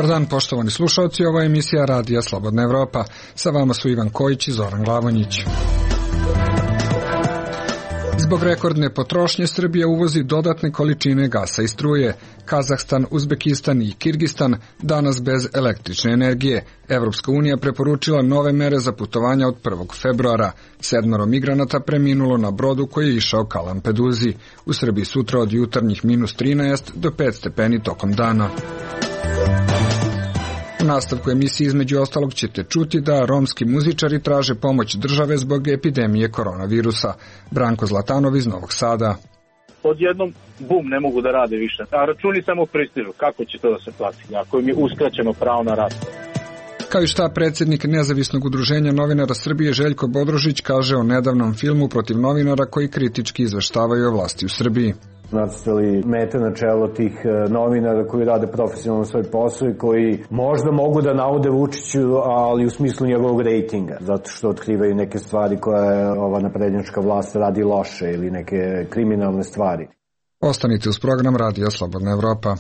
Dobar dan, poštovani slušalci, ovo je emisija Radija Slobodna Evropa. Sa vama su Ivan Kojić i Zoran Glavonjić. Zbog rekordne potrošnje Srbija uvozi dodatne količine gasa i struje. Kazahstan, Uzbekistan i Kirgistan danas bez električne energije. Evropska unija preporučila nove mere za putovanja od 1. februara. 7 migranata preminulo na brodu koji je išao ka Lampeduzi. U Srbiji sutra od jutarnjih -13 do 5 stepeni tokom dana. U nastavku emisije između ostalog ćete čuti da romski muzičari traže pomoć države zbog epidemije koronavirusa. Branko Zlatanov iz Novog Sada. Odjednom, bum, ne mogu da rade više. A računi samo pristižu. Kako će to da se plati? Ako im je uskraćeno pravo na rad. Kao i šta predsjednik Nezavisnog udruženja novinara Srbije Željko Bodrožić kaže o nedavnom filmu protiv novinara koji kritički izveštavaju o vlasti u Srbiji. Nacrtali mete na čelo tih novinara koji rade profesionalno svoj posao i koji možda mogu da naude Vučiću, ali u smislu njegovog rejtinga, zato što otkrivaju neke stvari koje ova naprednjačka vlast radi loše ili neke kriminalne stvari. Ostanite uz program Radija Slobodna Evropa.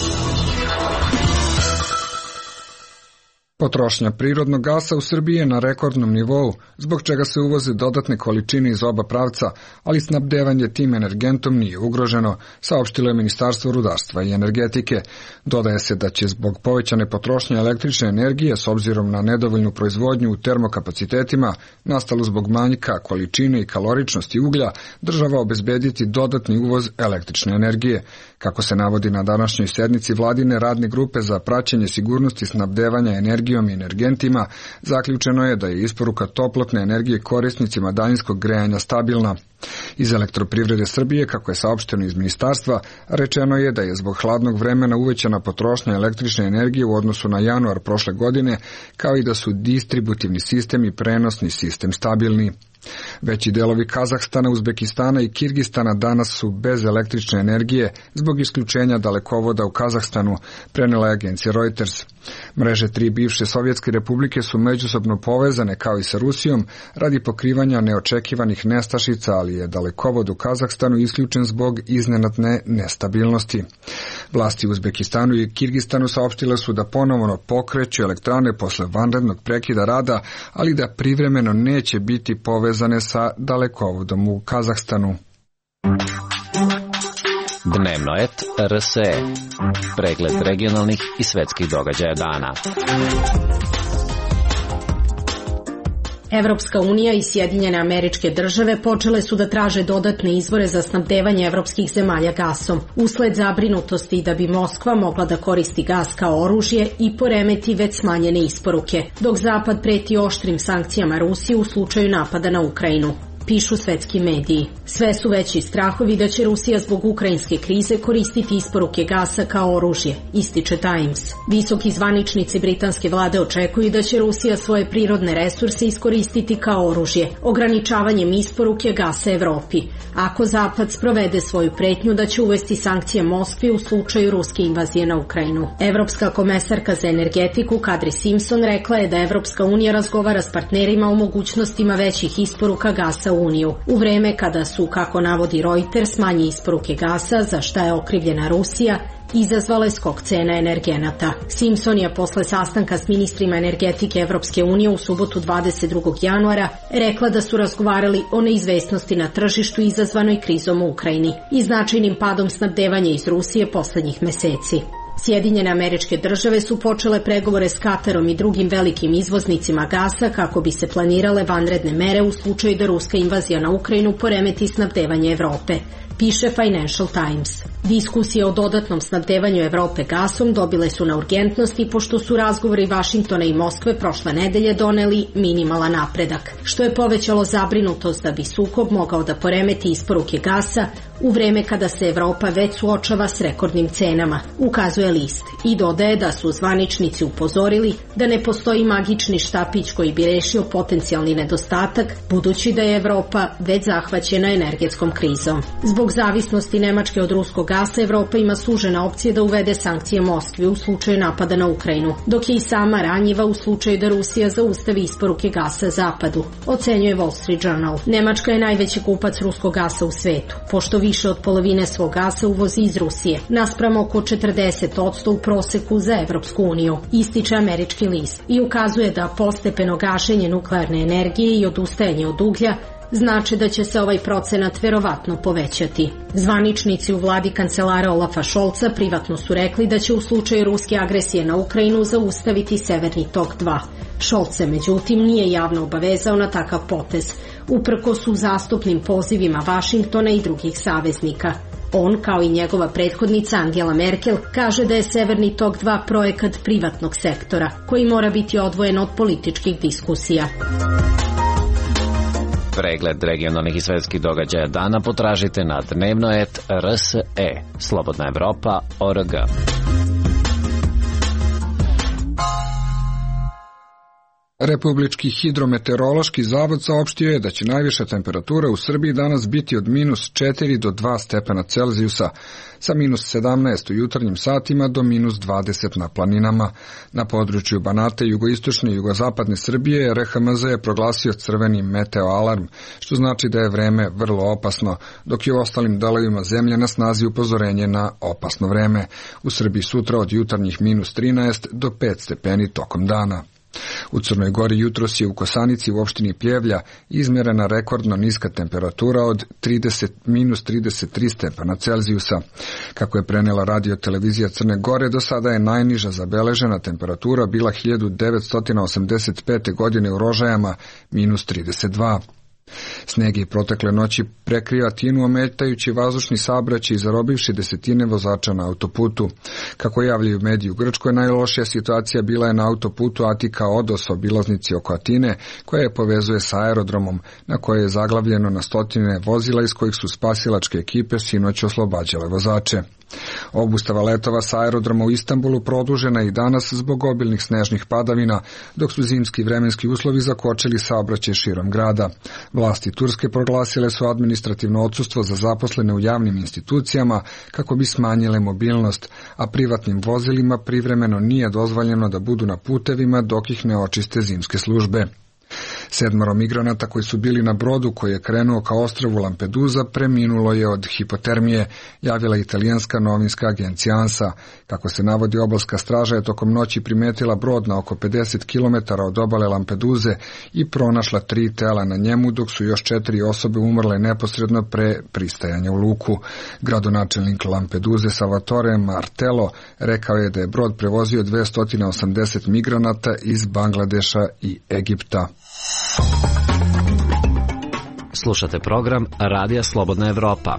Potrošnja prirodnog gasa u Srbiji je na rekordnom nivou, zbog čega se uvoze dodatne količine iz oba pravca, ali snabdevanje tim energentom nije ugroženo, saopštilo je Ministarstvo rudarstva i energetike. Dodaje se da će zbog povećane potrošnje električne energije, s obzirom na nedovoljnu proizvodnju u termokapacitetima, nastalu zbog manjka količine i kaloričnosti uglja, država obezbediti dodatni uvoz električne energije. Kako se navodi na današnjoj sednici vladine radne grupe za praćenje sigurnosti snabdevanja energijom i energentima, zaključeno je da je isporuka toplotne energije korisnicima daljinskog grejanja stabilna. Iz Elektroprivrede Srbije, kako je saopšteno iz ministarstva, rečeno je da je zbog hladnog vremena uvećana potrošnja električne energije u odnosu na januar prošle godine, kao i da su distributivni sistem i prenosni sistem stabilni. Veći delovi Kazahstana, Uzbekistana i Kirgistana danas su bez električne energije zbog isključenja dalekovoda u Kazahstanu, prenela je agencija Reuters. Mreže 3 bivše sovjetske republike su međusobno povezane kao i sa Rusijom radi pokrivanja neočekivanih nestašica, ali je dalekovod u Kazahstanu isključen zbog iznenadne nestabilnosti. Vlasti u Uzbekistanu i Kirgistanu saopštile su da ponovno pokreću elektrane posle vanrednog prekida rada, ali da privremeno neće biti povezane sa dalekovodom u Kazahstanu. Dnevno et RSE. Pregled regionalnih i svetskih događaja dana. Evropska unija i Sjedinjene Američke Države počele su da traže dodatne izvore za snabdevanje evropskih zemalja gasom, usled zabrinutosti da bi Moskva mogla da koristi gas kao oružje i poremeti već smanjene isporuke, dok Zapad preti oštrim sankcijama Rusiji u slučaju napada na Ukrajinu. Pišu svetski mediji. Sve su veći strahovi da će Rusija zbog ukrajinske krize koristiti isporuke gasa kao oružje, ističe Times. Visoki zvaničnici britanske vlade očekuju da će Rusija svoje prirodne resurse iskoristiti kao oružje, ograničavanjem isporuke gasa Evropi, ako Zapad sprovede svoju pretnju da će uvesti sankcije Moskvi u slučaju ruske invazije na Ukrajinu. Evropska komesarka za energetiku Kadri Simpson rekla je da Evropska unija razgovara s partnerima o mogućnostima većih isporuka gasa u Uniju, u vreme kada su, kako navodi Reuters, manje isporuke gasa, za šta je okrivljena Rusija, izazvale skok cena energenata. Simpson je posle sastanka s ministrima energetike Evropske unije u subotu 22. januara rekla da su razgovarali o neizvesnosti na tržištu izazvanoj krizom u Ukrajini i značajnim padom snabdevanja iz Rusije poslednjih meseci. Sjedinjene Američke Države su počele pregovore s Katarom i drugim velikim izvoznicima gasa kako bi se planirale vanredne mere u slučaju da ruska invazija na Ukrajinu poremeti snabdevanje Evrope, piše Financial Times. Diskusije o dodatnom snabdevanju Evrope gasom dobile su na urgentnosti pošto su razgovori Vašingtona i Moskve prošle nedelje doneli minimalan napredak, što je povećalo zabrinutost da bi sukob mogao da poremeti isporuke gasa u vreme kada se Evropa već suočava s rekordnim cenama, ukazuje list, i dodaje da su zvaničnici upozorili da ne postoji magični štapić koji bi rešio potencijalni nedostatak, budući da je Evropa već zahvaćena energetskom krizom. Zbog Zbog zavisnosti Nemačke od ruskog gasa, Evropa ima sužene opcije da uvede sankcije Moskvi u slučaju napada na Ukrajinu, dok je i sama ranjiva u slučaju da Rusija zaustavi isporuke gasa Zapadu, ocenjuje Wall Street Journal. Nemačka je najveći kupac ruskog gasa u svetu, pošto više od polovine svog gasa uvozi iz Rusije, naspram oko 40% u proseku za Evropsku uniju, ističe američki list, i ukazuje da postepeno gašenje nuklearne energije i odustajanje od uglja znači da će se ovaj procenat verovatno povećati. Zvaničnici u vladi kancelara Olafa Scholza privatno su rekli da će u slučaju ruske agresije na Ukrajinu zaustaviti Severni tok 2. Scholz se međutim nije javno obavezao na takav potez, uprkos su zastupnim pozivima Vašingtona i drugih saveznika. On, kao i njegova prethodnica Angela Merkel, kaže da je Severni tok 2 projekat privatnog sektora, koji mora biti odvojen od političkih diskusija. Pregled regionalnih i svetskih događaja dana potražite na dnevno.rs.e. Slobodna Evropa.org. Republički hidrometeorološki zavod saopštio je da će najviša temperatura u Srbiji danas biti od -4 do 2 stepena Celzijusa, sa -17 u jutarnjim satima do -20 na planinama. Na području Banata i jugoistočne i jugozapadne Srbije RHMZ je proglasio crveni meteoalarm, što znači da je vreme vrlo opasno, dok je u ostalim delovima zemlje na snazi upozorenje na opasno vreme. U Srbiji sutra od jutarnjih -13 do 5 stepeni tokom dana. U Crnoj Gori jutros je u Kosanici u opštini Pljevlja izmjerena rekordno niska temperatura od -33 stepena Celzijusa. Kako je prenela radio-televizija Crne Gore, do sada je najniža zabeležena temperatura bila 1985. godine u Rožajama, -32. Sneg je protekle noći prekrio Atinu, ometajući vazdušni saobraćaj i zarobivši desetine vozača na autoputu. Kako javljaju mediji u Grčkoj, najlošija situacija bila je na autoputu Atika-Odos, obilaznici oko Atine, koja je povezuje sa aerodromom, na kojoj je zaglavljeno na stotine vozila iz kojih su spasilačke ekipe sinoć oslobađale vozače. Obustava letova sa aerodroma u Istanbulu produžena i danas zbog obilnih snežnih padavina, dok su zimski vremenski uslovi zakočili saobraćaj širom grada. Vlasti Turske proglasile su administrativno odsustvo za zaposlene u javnim institucijama kako bi smanjile mobilnost, a privatnim vozilima privremeno nije dozvoljeno da budu na putevima dok ih ne očiste zimske službe. 7 migranata koji su bili na brodu koji je krenuo ka ostrvu Lampedusa preminulo je od hipotermije, javila italijanska novinska agencija ANSA. Kako se navodi, obalska straža je tokom noći primetila brod na oko 50 km od obale Lampeduze i pronašla 3 tela na njemu, dok su još 4 osobe umrle neposredno pre pristajanja u luku. Gradonačelnik Lampeduze Salvatore Martello rekao je da je brod prevozio 280 migranata iz Bangladeša i Egipta. Slušate program Radija Slobodna Evropa.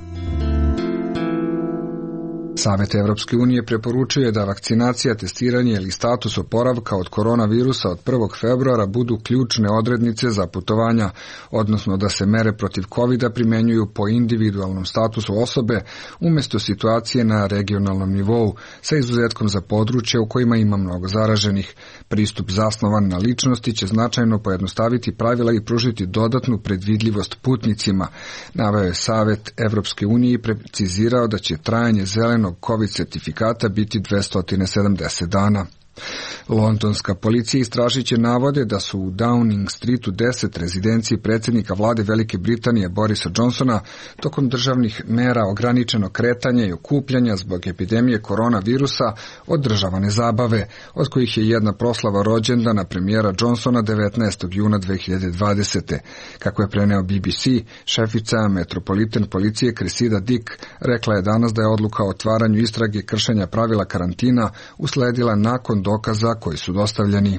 Savet Evropske unije preporučuje da vakcinacija, testiranje ili status oporavka od koronavirusa od 1. februara budu ključne odrednice za putovanja, odnosno da se mere protiv COVID-a primenjuju po individualnom statusu osobe umjesto situacije na regionalnom nivou, sa izuzetkom za područja u kojima ima mnogo zaraženih. Pristup zasnovan na ličnosti će značajno pojednostaviti pravila i pružiti dodatnu predvidljivost putnicima, naveo je Savet Evropske unije i precizirao da će trajanje zelenog COVID certifikata biti 270 dana. Londonska policija istražit će navode da su u Downing Streetu 10 rezidenciji predsjednika vlade Velike Britanije Borisa Johnsona tokom državnih mera ograničeno kretanje i okupljanja zbog epidemije koronavirusa održavane zabave, od kojih je jedna proslava rođendana premijera Johnsona 19. juna 2020. Kako je preneo BBC, šefica Metropolitan policije Cressida Dick rekla je danas da je odluka o otvaranju istrage kršenja pravila karantina usledila nakon dokaza koji su dostavljeni.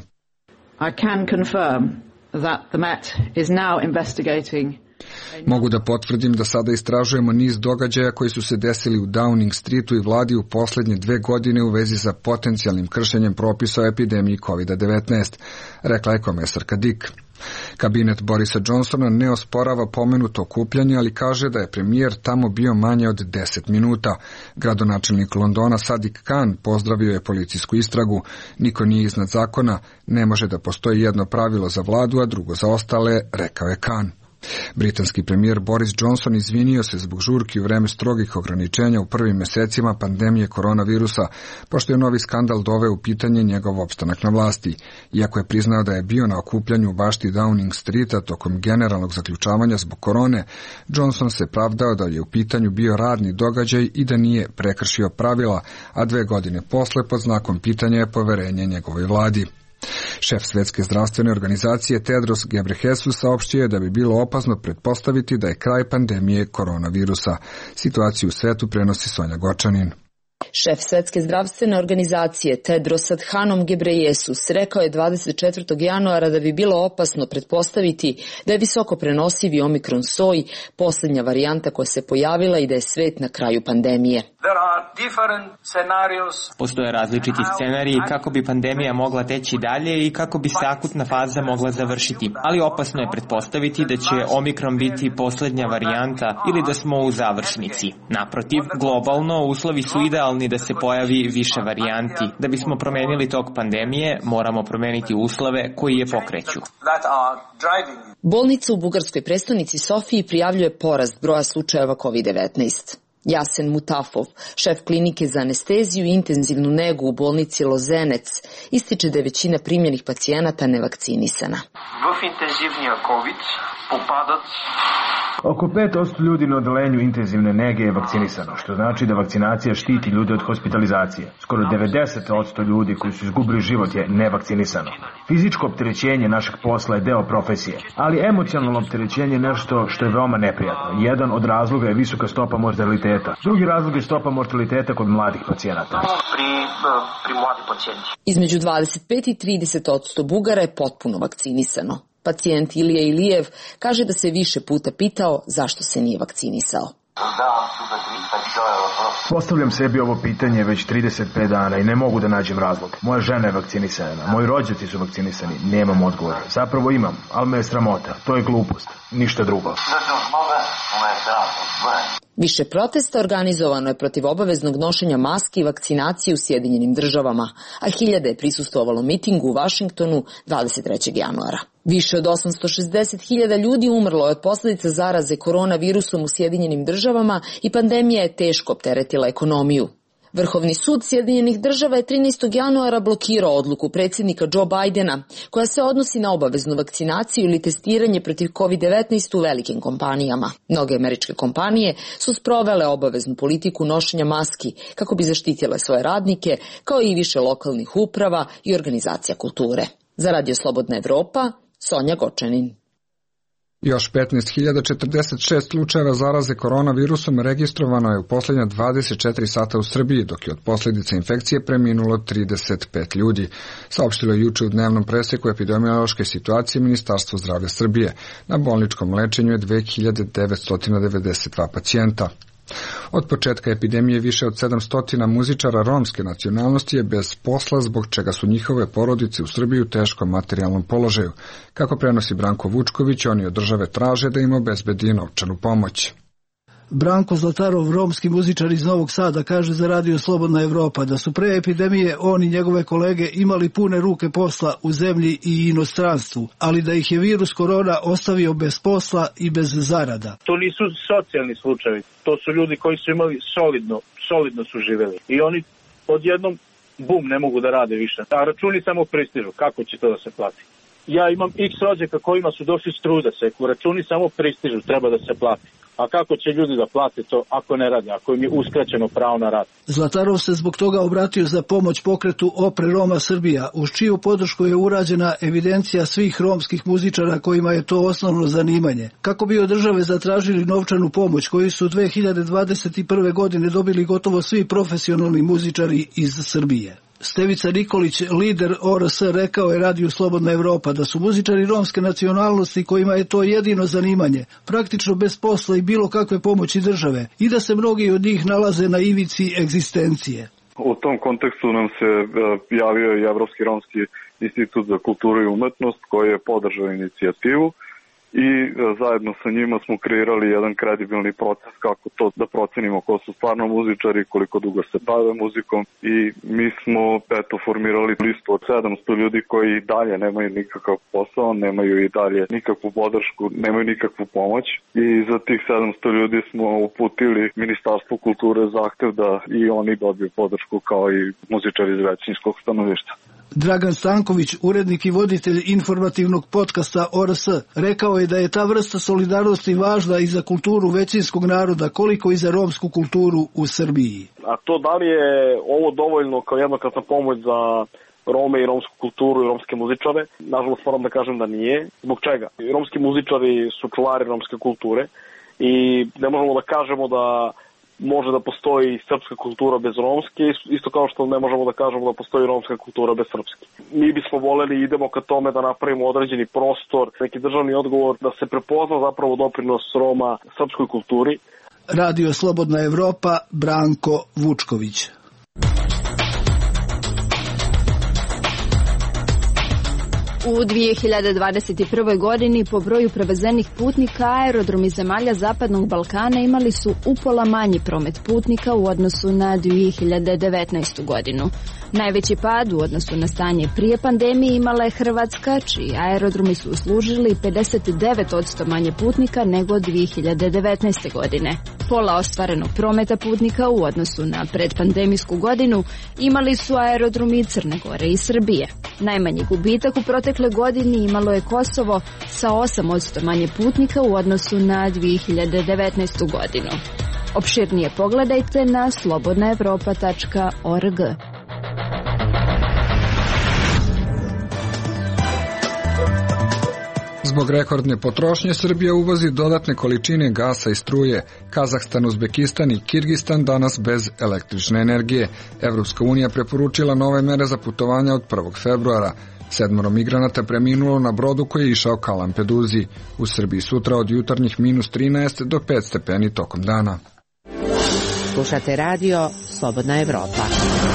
Mogu da potvrdim da sada istražujemo niz događaja koji su se desili u Downing Streetu i vladi u posljednje 2 godine u vezi sa potencijalnim kršenjem propisa o epidemiji COVID-19, rekla je komesarka Dick. Kabinet Borisa Johnsona ne osporava pomenuto okupljanje, ali kaže da je premijer tamo bio manje od 10 minuta. Gradonačelnik Londona Sadiq Khan pozdravio je policijsku istragu. Niko nije iznad zakona, ne može da postoji jedno pravilo za vladu, a drugo za ostale, rekao je Khan. Britanski premijer Boris Johnson izvinio se zbog žurki u vreme strogih ograničenja u prvim mesecima pandemije koronavirusa, pošto je novi skandal doveo u pitanje njegov opstanak na vlasti. Iako je priznao da je bio na okupljanju u bašti Downing Streeta tokom generalnog zaključavanja zbog korone, Johnson se pravdao da je u pitanju bio radni događaj i da nije prekršio pravila, a 2 godine posle pod znakom pitanja je poverenje njegovoj vladi. Šef Svetske zdravstvene organizacije Tedros Ghebreyesus saopštio je da bi bilo opasno pretpostaviti da je kraj pandemije koronavirusa. Situaciju u svetu prenosi Sonja Gočanin. Šef Svetske zdravstvene organizacije Tedros Adhanom Ghebreyesus rekao je 24. januara da bi bilo opasno pretpostaviti da je visoko prenosivi omikron soj posljednja varijanta koja se pojavila i da je svet na kraju pandemije. Postoje različiti scenariji kako bi pandemija mogla teći dalje i kako bi se akutna faza mogla završiti, ali opasno je pretpostaviti da će omikron biti posljednja varijanta ili da smo u završnici. Naprotiv, globalno uslovi su idealni da se pojavi više varijanti. Da bismo promenili tok pandemije, moramo promeniti uslove koji je pokreću. Bolnica u bugarskoj prestonici Sofiji prijavljuje porast broja slučajeva COVID-19. Jasen Mutafov, šef klinike za anesteziju i intenzivnu negu u bolnici Lozenec, ističe da je većina primljenih pacijenata nevakcinisana. Oko 5% ljudi na odelenju intenzivne nege je vakcinisano, što znači da vakcinacija štiti ljude od hospitalizacije. Skoro 90% ljudi koji su izgubili život je nevakcinisano. Fizičko opterećenje našeg posla je deo profesije, ali emocionalno opterećenje je nešto što je veoma neprijatno. Jedan od razloga je visoka stopa mortaliteta. Drugi razlog je stopa mortaliteta kod mladih pacijenata. Između 25 i 30% Bugara je potpuno vakcinisano. Pacijent Ilija Ilijev kaže da se više puta pitao zašto se nije vakcinisao. Postavljam sebi ovo pitanje već 35 dana i ne mogu da nađem razlog. Moja žena je vakcinisana, moji rođaci su vakcinisani, nemam odgovora. Zapravo imam, ali me je sramota. To je glupost, ništa drugo. Više protesta organizovano je protiv obaveznog nošenja maski i vakcinacije u Sjedinjenim državama, a hiljade je prisustvovalo mitingu u Vašingtonu 23. januara. Više od 860.000 ljudi umrlo je od posljedica zaraze koronavirusom u Sjedinjenim državama i pandemija je teško opteretila ekonomiju. Vrhovni sud Sjedinjenih država je 13. januara blokirao odluku predsjednika Joe Bidena koja se odnosi na obaveznu vakcinaciju ili testiranje protiv COVID-19 u velikim kompanijama. Mnoge američke kompanije su sprovele obaveznu politiku nošenja maski kako bi zaštitile svoje radnike, kao i više lokalnih uprava i organizacija kulture. Za Radio Slobodna Evropa, Sonja Gočanin. Još 15.046 slučajeva zaraze koronavirusom registrovano je u posljednja 24 sata u Srbiji, dok je od posljedica infekcije preminulo 35 ljudi. Saopštilo je juče u dnevnom preseku epidemiološke situacije Ministarstvo zdravlja Srbije. Na bolničkom lečenju je 2992 pacijenta. Od početka epidemije više od 700 muzičara romske nacionalnosti je bez posla, zbog čega su njihove porodice u Srbiji u teškom materijalnom položaju. Kako prenosi Branko Vučković, oni od države traže da im obezbedi novčanu pomoć. Branko Zlatarov, romski muzičar iz Novog Sada, kaže za Radio Slobodna Evropa da su pre epidemije on i njegove kolege imali pune ruke posla u zemlji i inostranstvu, ali da ih je virus korona ostavio bez posla i bez zarada. To nisu socijalni slučajevi, to su ljudi koji su imali solidno su živeli i oni odjednom bum, ne mogu da rade više. A računi samo pristižu, kako će to da se plati? Ja imam x rođaka kojima su došli s truda seku, računi samo pristižu, treba da se plati. A kako će ljudi da plate to ako ne rade, ako im je uskraćeno pravo na rad? Zlatarov se zbog toga obratio za pomoć pokretu Opre Roma Srbija, uz čiju podršku je urađena evidencija svih romskih muzičara kojima je to osnovno zanimanje. Kako bi od države zatražili novčanu pomoć koju su 2021. godine dobili gotovo svi profesionalni muzičari iz Srbije. Stevica Nikolić, lider ORS, rekao je Radiju Slobodna Evropa da su muzičari romske nacionalnosti kojima je to jedino zanimanje, praktično bez posla i bilo kakve pomoći države i da se mnogi od njih nalaze na ivici egzistencije. U tom kontekstu nam se javio i Evropski romski institut za kulturu i umetnost koji je podržao inicijativu i zajedno sa njima smo kreirali jedan kredibilni proces kako to da procenimo ko su stvarno muzičari, koliko dugo se bave muzikom i mi smo formirali listu od 700 ljudi koji dalje nemaju nikakav posao, nemaju i dalje nikakvu podršku, nemaju nikakvu pomoć i za tih 700 ljudi smo uputili Ministarstvu kulture zahtev da i oni dobiju podršku kao i muzičari iz većinskog stanovništva. Dragan Stanković, urednik i voditelj informativnog podcasta ORS, rekao je da je ta vrsta solidarnosti važna i za kulturu većinskog naroda, koliko i za romsku kulturu u Srbiji. A to da li je ovo dovoljno kao jednokratna pomoć za Rome i romsku kulturu i romske muzičare? Nažalost, moram da kažem da nije. Zbog čega? Romski muzičari su čuvari romske kulture i ne možemo da kažemo da može da postoji srpska kultura bez romske, isto kao što ne možemo da kažemo da postoji romska kultura bez srpske. Mi bismo voleli i idemo ka tome da napravimo određeni prostor, neki državni odgovor, da se prepozna zapravo doprinos Roma srpskoj kulturi. Radio Slobodna Evropa, Branko Vučković. U 2021. godini po broju prevezenih putnika aerodromi zemalja Zapadnog Balkana imali su upola manji promet putnika u odnosu na 2019. godinu. Najveći pad u odnosu na stanje prije pandemije imala je Hrvatska, čiji aerodromi su uslužili 59% manje putnika nego 2019. godine. Pola ostvarenog prometa putnika u odnosu na predpandemijsku godinu imali su aerodromi Crne Gore i Srbije. Najmanji gubitak u protekle godini imalo je Kosovo sa 8% manje putnika u odnosu na 2019. godinu. Opširnije pogledajte na slobodnaevropa.org. Zbog rekordne potrošnje Srbija uvozi dodatne količine gasa i struje. Kazahstan, Uzbekistan i Kirgistan danas bez električne energije. Evropska unija preporučila nove mere za putovanja od 1. februara. 7 migranata preminulo na brodu koji je išao ka Lampeduzi. U Srbiji sutra od jutarnjih -13 do 5 stepeni tokom dana. Slušate radio Slobodna Evropa.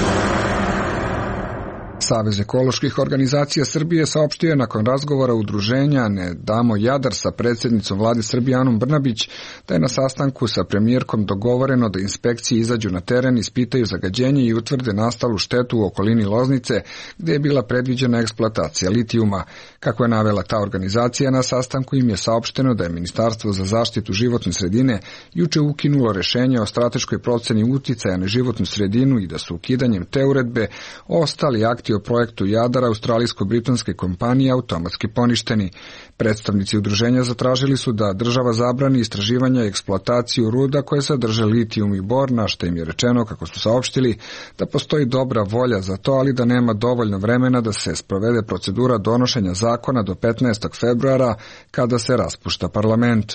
Savez ekoloških organizacija Srbije saopštio je nakon razgovora udruženja Ne damo Jadar sa predsjednicom vlade Srbije Anom Brnabić da je na sastanku sa premijerkom dogovoreno da inspekcije izađu na teren, ispitaju zagađenje i utvrde nastalu štetu u okolini Loznice gdje je bila predviđena eksploatacija litijuma. Kako je navela ta organizacija, na sastanku im je saopšteno da je Ministarstvo za zaštitu životne sredine juče ukinulo rešenje o strateškoj proceni uticaja na životnu sredinu i da su ukidanjem te uredbe ostali akti o projektu Jadar australijsko-britanske kompanije automatski poništeni. Predstavnici udruženja zatražili su da država zabrani istraživanja i eksploataciju ruda koje sadrže litijum i bor, na što im je rečeno, kako su saopštili, da postoji dobra volja za to, ali da nema dovoljno vremena da se sprovede procedura donošenja zakona do 15. februara kada se raspušta parlament.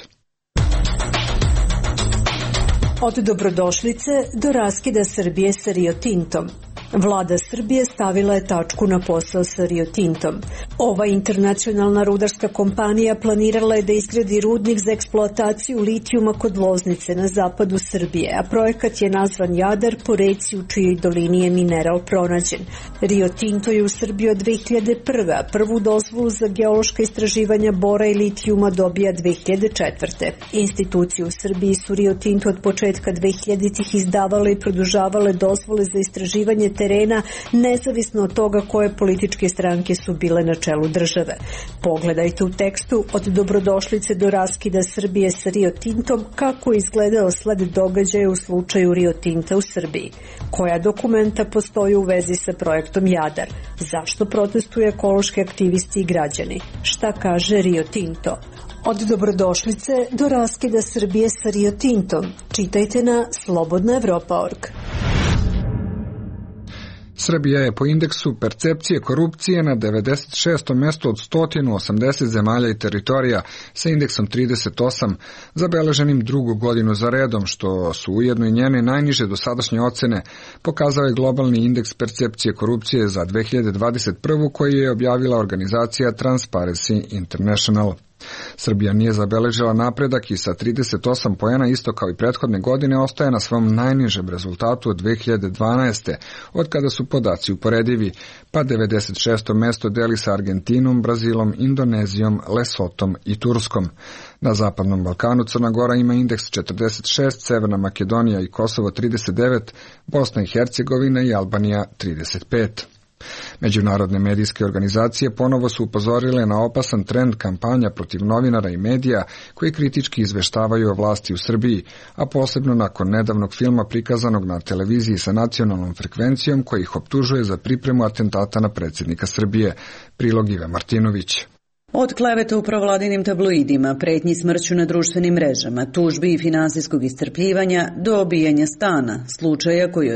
Od dobrodošlice do raskida Srbije sa Rio Tintom. Vlada Srbije stavila je tačku na posao sa Rio Tintom. Ova internacionalna rudarska kompanija planirala je da izgradi rudnik za eksploataciju litijuma kod Loznice na zapadu Srbije, a projekat je nazvan Jadar po reci u čijoj dolini je mineral pronađen. Rio Tinto je u Srbiji od 2001. a prvu dozvolu za geološka istraživanja bora i litijuma dobija 2004. Institucije u Srbiji su Rio Tinto od početka 2000-ih izdavale i produžavale dozvole za istraživanje terena, nezavisno od toga koje političke stranke su bile na čelu države. Pogledajte u tekstu Od dobrodošlice do raskida Srbije sa Rio Tintom kako je izgledao sled događaja u slučaju Rio Tinta u Srbiji. Koja dokumenta postoji u vezi sa projektom Jadar? Zašto protestuju ekološki aktivisti i građani? Šta kaže Rio Tinto? Od dobrodošlice do raskida Srbije sa Rio Tintom. Čitajte na slobodnaevropa.org. Srbija je po indeksu percepcije korupcije na 96. mesto od 180 zemalja i teritorija sa indeksom 38, zabeleženim drugu godinu za redom, što su ujedno i njene najniže dosadašnje ocene, pokazao je globalni indeks percepcije korupcije za 2021. koji je objavila organizacija Transparency International. Srbija nije zabeležila napredak i sa 38 poena isto kao i prethodne godine ostaje na svom najnižem rezultatu od 2012. od kada su podaci uporedivi, pa 96. mesto deli sa Argentinom, Brazilom, Indonezijom, Lesotom i Turskom. Na Zapadnom Balkanu Crna Gora ima indeks 46, Severna Makedonija i Kosovo 39, Bosna i Hercegovina i Albanija 35. Međunarodne medijske organizacije ponovo su upozorile na opasan trend kampanja protiv novinara i medija koji kritički izveštavaju o vlasti u Srbiji, a posebno nakon nedavnog filma prikazanog na televiziji sa nacionalnom frekvencijom koji ih optužuje za pripremu atentata na predsjednika Srbije. Prilog Ive Martinović. Od kleveta u provladinim tabloidima, pretnji smrću na društvenim mrežama, tužbi i finansijskog iscrpljivanja do obijanja stana, slučaja koji od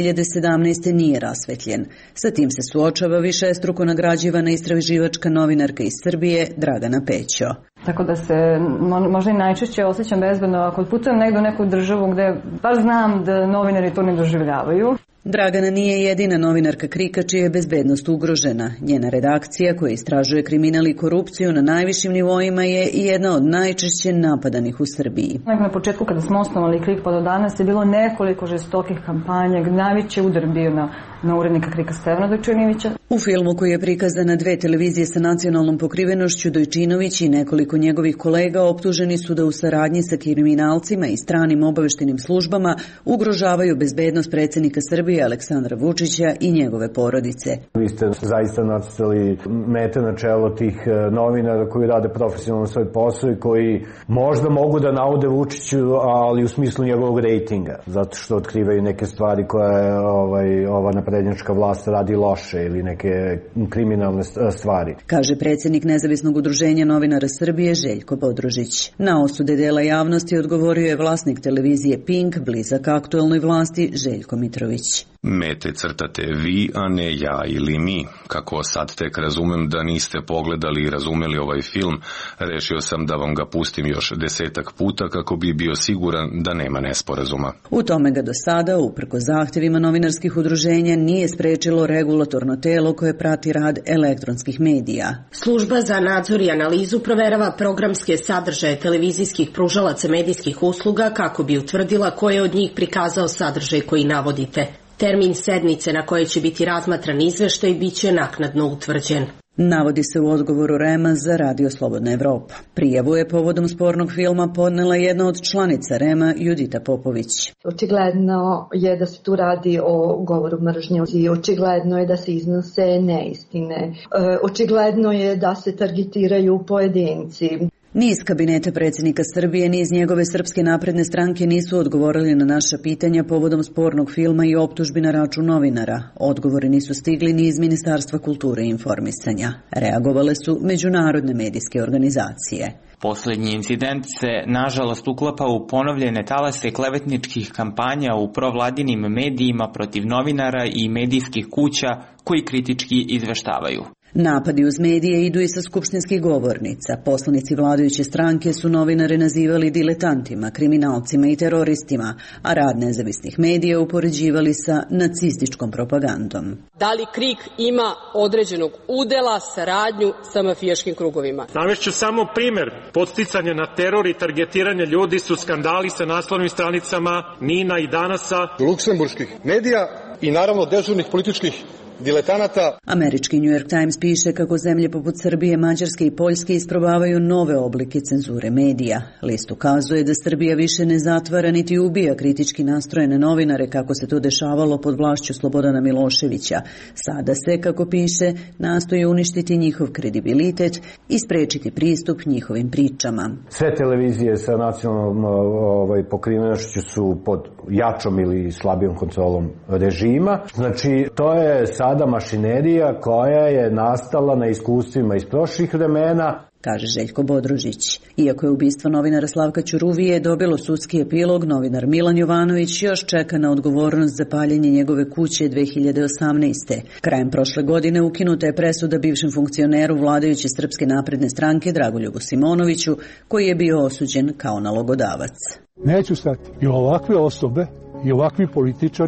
2017. nije rasvetljen. Sa tim se suočava višestruko nagrađivana istraživačka novinarka iz Srbije Dragana Pećo. Tako da se možda i najčešće osjećam bezbedno ako putujem negdje u neku državu gde baš znam da novinari to ne doživljavaju. Dragana nije jedina novinarka KRIK-a čija je bezbednost ugrožena. Njena redakcija koja istražuje kriminal i korupciju na najvišim nivoima je i jedna od najčešće napadanih u Srbiji. Na početku kada smo osnovali KRIK pa do danas je bilo nekoliko žestokih kampanja, najveći udar bio na urednika KRIK-a Stevana Dojčinovića. U filmu koji je prikazan na 2 televizije sa nacionalnom pokrivenošću, Dojčinović i nekoliko njegovih kolega optuženi su da u saradnji sa kriminalcima i stranim obaveštenim službama ugrožavaju bezbednost predsjednika Srbije Aleksandra Vučića i njegove porodice. Vi ste zaista nacrtali mete na čelo tih novinara koji rade profesionalno svoj posao i koji možda mogu da naude Vučiću, ali u smislu njegovog rejtinga, zato što otkrivaju neke stvari koje ova naprednjačka vlast radi loše ili neke kriminalne stvari. Kaže predsjednik Nezavisnog udruženja novinara Srbije Željko Bodružić. Na osude dela javnosti odgovorio je vlasnik televizije Pink, blizak aktuelnoj vlasti Željko Mitrović. Mete crtate vi, a ne ja ili mi. Kako sad tek razumem da niste pogledali i razumeli ovaj film, rešio sam da vam ga pustim još 10 puta kako bi bio siguran da nema nesporazuma. U tome ga do sada, uprko zahtjevima novinarskih udruženja, nije sprečilo regulatorno telo koje prati rad elektronskih medija. Služba za nadzor i analizu proverava programske sadržaje televizijskih pružalaca medijskih usluga kako bi utvrdila ko je od njih prikazao sadržaj koji navodite. Termin sednice na kojoj će biti razmatran izveštaj biće naknadno utvrđen. Navodi se u odgovoru REM-a za Radio Slobodna Evropa. Prijavu je povodom spornog filma podnela jedna od članica REM-a Judita Popović. Očigledno je da se tu radi o govoru mržnje i očigledno je da se iznose neistine. Očigledno je da se targetiraju pojedinci. Ni iz kabineta predsjednika Srbije, ni iz njegove Srpske napredne stranke nisu odgovorili na naša pitanja povodom spornog filma i optužbi na račun novinara. Odgovori nisu stigli ni iz Ministarstva kulture i informisanja. Reagovale su međunarodne medijske organizacije. Poslednji incident se, nažalost, uklapa u ponovljene talase klevetničkih kampanja u provladinim medijima protiv novinara i medijskih kuća koji kritički izveštavaju. Napadi uz medije idu i sa skupštinskih govornica. Poslanici vladajuće stranke su novinare nazivali diletantima, kriminalcima i teroristima, a rad nezavisnih medija upoređivali sa nacističkom propagandom. Da li KRIK ima određenog udela, saradnju sa mafijaškim krugovima? Navešću samo primer. Podsticanje na teror i targetiranje ljudi su skandali sa naslovnim stranicama Nina i Danasa, luksemburških medija i naravno dežurnih političkih diletanata. Američki New York Times piše kako zemlje poput Srbije, Mađarske i Poljske isprobavaju nove oblike cenzure medija. List ukazuje da Srbija više ne zatvara niti ubija kritički nastrojene novinare kako se to dešavalo pod vlašću Slobodana Miloševića. Sada se, kako piše, nastoji uništiti njihov kredibilitet i sprečiti pristup njihovim pričama. Sve televizije sa nacionalnom pokrivenošću su pod jačom ili slabijom kontrolom režima. Znači, to je sada mašinerija koja je nastala na iskustvima iz prošlih vremena, kaže Željko Bodružić. Iako je ubistvo novinara Slavka Ćuruvije dobilo sudski epilog, novinar Milan Jovanović još čeka na odgovornost za paljenje njegove kuće 2018. Krajem prošle godine ukinuta je presuda bivšem funkcioneru vladajuće Srpske napredne stranke Dragoljubu Simonoviću, koji je bio osuđen kao nalogodavac. Neću stati. I ovakve osobe i ovakvi političari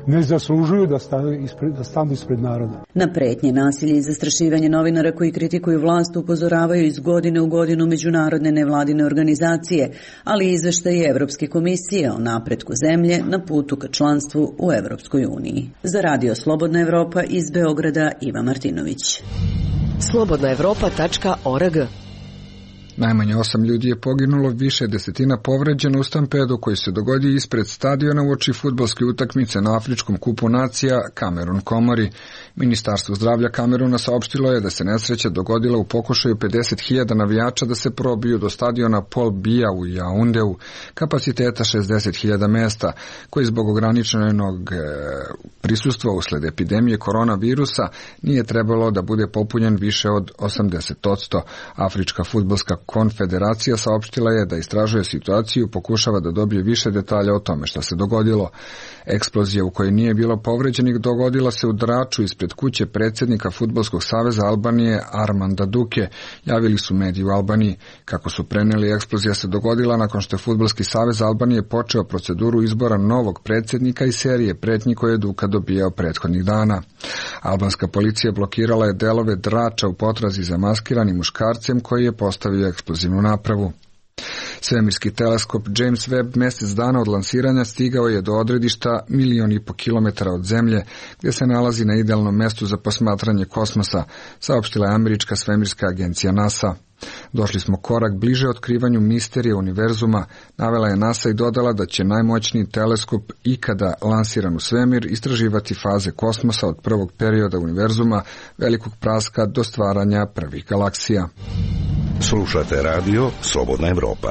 ne zaslužuju da stanu ispred naroda. Na pretnje, nasilje i zastrašivanje novinara koji kritikuju vlast upozoravaju iz godine u godinu međunarodne nevladine organizacije, ali i izveštaje Evropske komisije o napretku zemlje na putu ka članstvu u Evropskoj uniji. Za Radio Slobodna Evropa iz Beograda Iva Martinović. slobodnaevropa.org. Najmanje 8 ljudi je poginulo, više desetina povređeno u stampedu koji se dogodio ispred stadiona uoči fudbalske utakmice na Afričkom kupu nacija Kamerun Komori. Ministarstvo zdravlja Kameruna saopštilo je da se nesreća dogodila u pokušaju 50.000 navijača da se probiju do stadiona Paul Biya u Jaundeu, kapaciteta 60.000 mesta, koji zbog ograničenog prisustva usled epidemije koronavirusa nije trebalo da bude popunjen više od 80%. Afrička fudbalska konfederacija saopštila je da istražuje situaciju i pokušava da dobije više detalja o tome što se dogodilo. Eksplozija u kojoj nije bilo povređenih dogodila se u Draču ispred kuće predsjednika Fudbalskog saveza Albanije Armanda Duke, javili su mediji u Albaniji. Kako su preneli, eksplozija se dogodila nakon što je Fudbalski savez Albanije počeo proceduru izbora novog predsjednika i serije pretnji koje je Duka dobijao prethodnih dana. Albanska policija blokirala je delove Drača u potrazi za maskiranim muškarcem koji je postavio eksplozivnu napravu. Svemirski teleskop James Webb mjesec dana od lansiranja stigao je do odredišta 1,5 milijuna kilometara od Zemlje, gdje se nalazi na idealnom mjestu za posmatranje kosmosa, saopštila je američka svemirska agencija NASA. Došli smo korak bliže otkrivanju misterije univerzuma, navela je NASA i dodala da će najmoćniji teleskop ikada lansiran u svemir istraživati faze kosmosa od prvog perioda univerzuma, velikog praska do stvaranja prvih galaksija. Slušate radio Slobodna Evropa.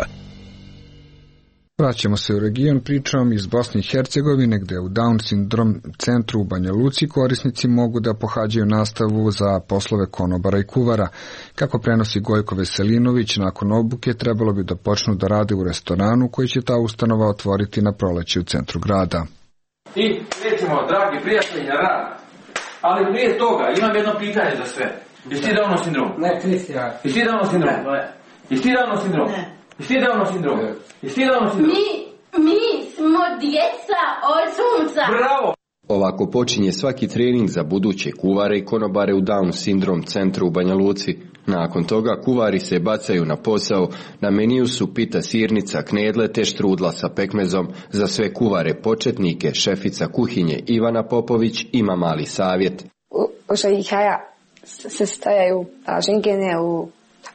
Vraćamo se u region pričom iz Bosne i Hercegovine, gde u Down sindrom centru u Banja Luci korisnici mogu da pohađaju nastavu za poslove konobara i kuvara. Kako prenosi Gojko Veselinović, nakon obuke trebalo bi da počnu da rade u restoranu koji će ta ustanova otvoriti na proleće u centru grada. I krećemo, dragi prijatelji, na rad. Ali prije toga imam jedno pitanje za sve. Jesi ti Downov sindrom? Ne, Kristijan. Jesi ti Downov sindrom? Ne. Jesi ti Downov sindrom? Ne. Jesi ti Downov sindrom? Jesi ti Downov sindrom? Mi smo djeca od sunca. Bravo! Ovako počinje svaki trening za buduće kuvare i konobare u Down sindrom centru u Banja Luci. Nakon toga kuvari se bacaju na posao, na meniju su pita sirnica, knedle te štrudla sa pekmezom. Za sve kuvare početnike šefica kuhinje Ivana Popović ima mali savjet. U šajihaja se stajaju žinkene u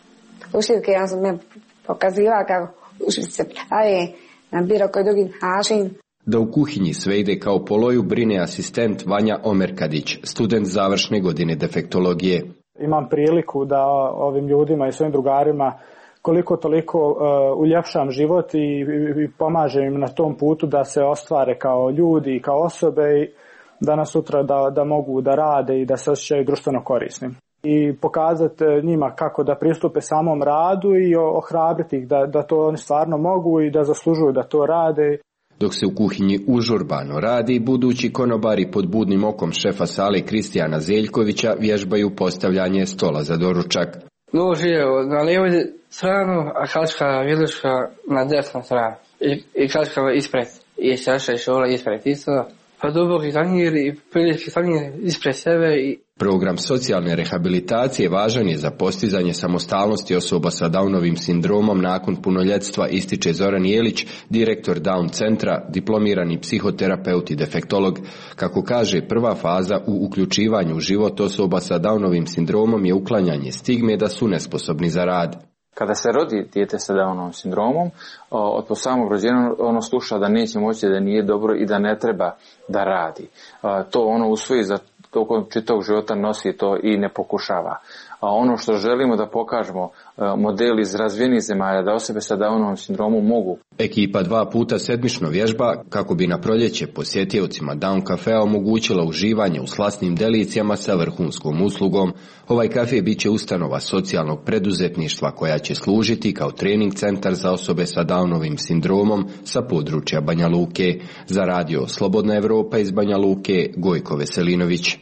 ušivke, ja sam me pokazivala kako ušivke se pravi na bilo koji drugi način. Da u kuhinji sve ide kao po loju brine asistent Vanja Omerkadić, student završne godine defektologije. Imam priliku da ovim ljudima i svojim drugarima koliko toliko uljepšam život i pomažem im na tom putu da se ostvare kao ljudi i kao osobe i danas sutra da mogu da rade i da se osjećaju društveno korisnim. I pokazati njima kako da pristupe samom radu i ohrabriti ih da to oni stvarno mogu i da zaslužuju da to rade. Dok se u kuhinji užurbano radi, budući konobari pod budnim okom šefa sale Kristijana Zeljkovića vježbaju postavljanje stola za doručak. Nož je na lijevoj stranu, a kačka viljuška na desnu stranu. I kačka ispred. I čaša i šola ispred isto. Pa duboki tanjir i prilički tanjir ispred sebe. Program socijalne rehabilitacije važan je za postizanje samostalnosti osoba sa Downovim sindromom nakon punoljetstva, ističe Zoran Jelić, direktor Down centra, diplomirani psihoterapeut i defektolog. Kako kaže, prva faza u uključivanju u život osoba sa Downovim sindromom je uklanjanje stigme da su nesposobni za rad. Kada se rodi dijete sa Downovim sindromom, od samog rođenja ono sluša da neće moći, da nije dobro i da ne treba da radi. To ono usvoji za tokom čitavog života, nosi to i ne pokušava. A ono što želimo da pokažemo, model iz razvijenih zemalja, da osobe sa Downovim sindromom mogu. Ekipa 2 puta sedmično vježba kako bi na proljeće posjetiocima Down kafea omogućila uživanje u slasnim delicijama sa vrhunskom uslugom. Ovaj kafe bit će ustanova socijalnog preduzetništva koja će služiti kao trening centar za osobe sa Downovim sindromom sa područja Banja Luke. Za radio Slobodna Evropa iz Banja Luke, Gojko Veselinović.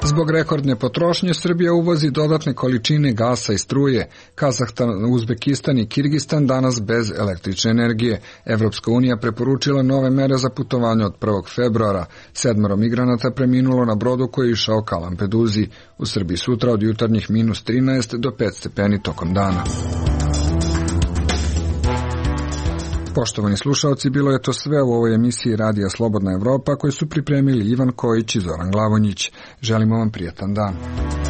Zbog rekordne potrošnje Srbija uvozi dodatne količine gasa i struje. Kazahstan, Uzbekistan i Kirgistan danas bez električne energije. Evropska unija preporučila nove mere za putovanje od 1. februara. 7 migranata preminulo na brodu koji je išao ka Lampeduzi. U Srbiji sutra od jutarnjih -13 do 5 stepeni tokom dana. Poštovani slušalci, bilo je to sve u ovoj emisiji Radija Slobodna Evropa koju su pripremili Ivan Kojić i Zoran Glavonjić. Želimo vam prijatan dan.